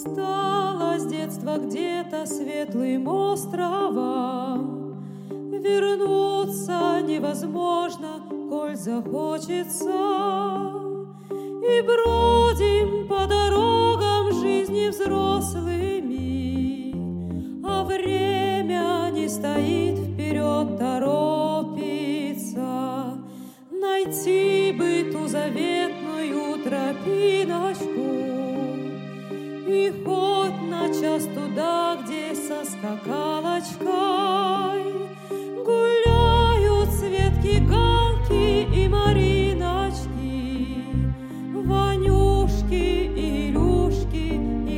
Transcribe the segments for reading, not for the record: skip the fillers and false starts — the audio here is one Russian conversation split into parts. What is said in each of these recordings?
Стало с детства где-то светлым островом, вернуться невозможно, коль захочется. И бродим по дорогам жизни взрослыми, а время не стоит, вперед торопится. Найти бы ту заветную тропиночку и хоть на час туда, где со скакалочкой гуляют Светки, Галки и Мариночки, Ванюшки, Илюшки и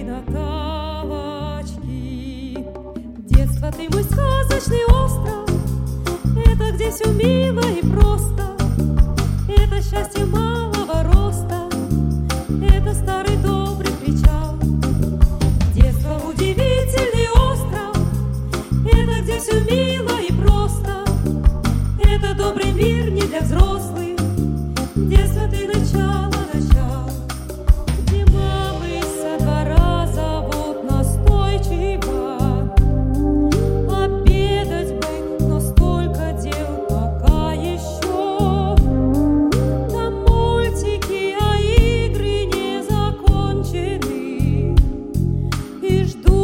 Наталочки. Детство ты мой сказочный остров, это где все мило и просто, это счастье малого роста, это старый добрый причал. Детство удивительный остров, это где все мило и просто, это добрый мир не для взрослых. Детство ты начало начал, где мамы со двора зовут настойчиво. Обедать бы, но столько дел пока еще. Там мультики, а игры не закончены, и ждут